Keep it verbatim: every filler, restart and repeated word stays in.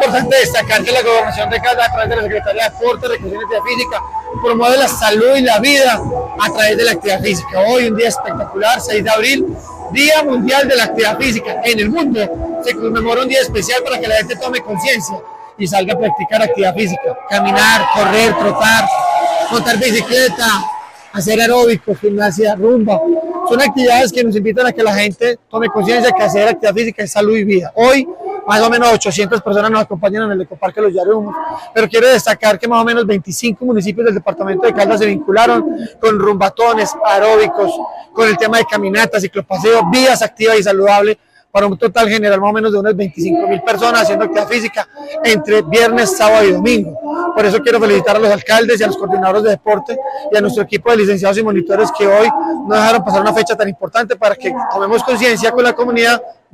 importante destacar que la Gobernación de Caldas, a través de la Secretaría de Deporte, Recreación y Actividad Física, promueve la salud y la vida a través de la actividad física. Hoy, un día espectacular, seis de abril, Día Mundial de la Actividad Física. En el mundo se conmemora un día especial para que la gente tome conciencia y salga a practicar actividad física. Caminar, correr, trotar, montar bicicleta, hacer aeróbicos, gimnasia, rumba. Son actividades que nos invitan a que la gente tome conciencia que hacer actividad física es salud y vida. Hoy, más o menos ochocientas personas nos acompañan en el Ecoparque Los Yarumos, pero quiero destacar que más o menos veinticinco municipios del departamento de Caldas se vincularon con rumbatones, aeróbicos, con el tema de caminatas, ciclopaseo, vías activas y saludables, para un total general más o menos de unas veinticinco mil personas haciendo actividad física entre viernes, sábado y domingo. Por eso quiero felicitar a los alcaldes y a los coordinadores de deporte y a nuestro equipo de licenciados y monitores que hoy nos dejaron pasar una fecha tan importante para que tomemos conciencia con la comunidad